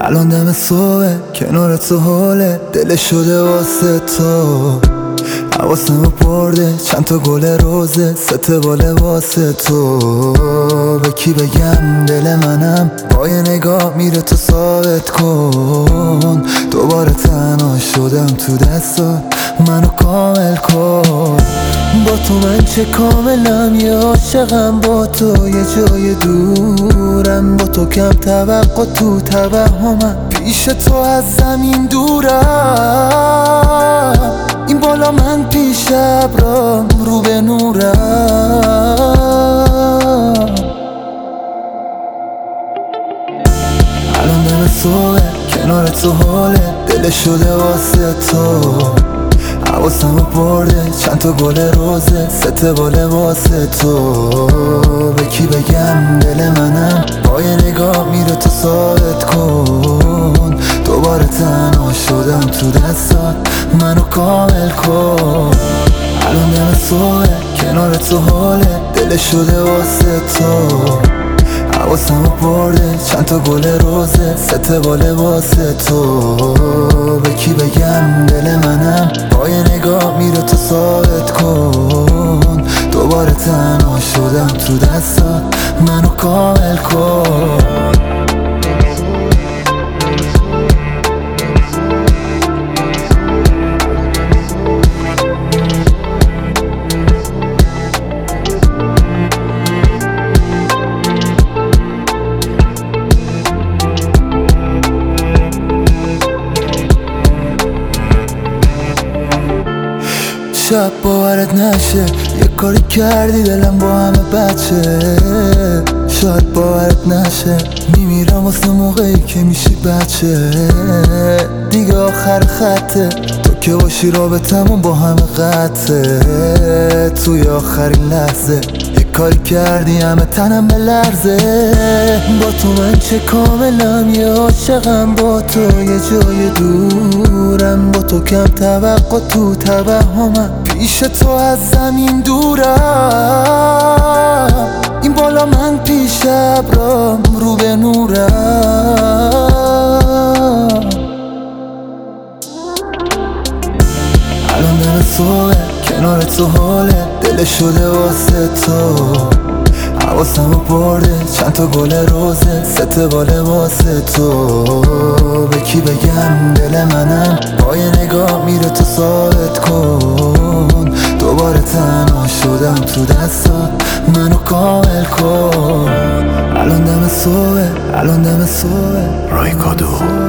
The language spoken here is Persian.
الان دم صبح کنار تو حاله دل شده واسه تو. حواسمو برده چند تا گل روزه سته باله واسه تو. به کی بگم دل منم با یه نگاه میره تو ثابت کن. دوباره تنها شدم تو دستات منو کامل کن. با تو من چه کاملم یه عاشقم با تو یه جای دورم. با تو کم توقع تو توهمم پیش تو از زمین دورم. این بالا من پیش ابرام رو به نورم. الان دم صبح کنار تو حاله دل شده واسه تو. حواسمو برده چند تا گل روزه سته باله واسه تو. به کی بگم دل منم با یه نگاه میره تو ثابت کن. دوباره تنها شدم تو دستات منو کامل کن. الان دم صبح کنار تو حاله دل شده واسه تو. حواسمو برده چند تا گل روزه سته باله واسه تو. به کی بگم دل منم با یه نگاه میره تو ثابت کن. دوباره تنها شدم تو دستات منو کامل کن. شب باورت نشه یه کاری کردی دلم با همه بچه. شاید باورت نشه میمیرم واسه موقعی که میشی بچه. دیگه آخر خطه تو که باشی رابطمون با همه قطعه. توی آخرین لحظه یه کاری کردی همه تنم بلرزه. با تو من چه کاملم یه عاشقم با تو یه جای دورم. با تو کم توقع تو توهمم پیش تو از زمین دورم. این بالا من پیش ابرام رو به نورم. الان دم صبح کنار تو حاله دل شده واسه تو. حواسمو برده چند تا گل روزه سته باله واسه تو. به کی بگم دل منم با یه نگاه میره تو ثابت کن. دوباره تنها شدم تو دستات منو کامل کن. الان دم صبح رایکادو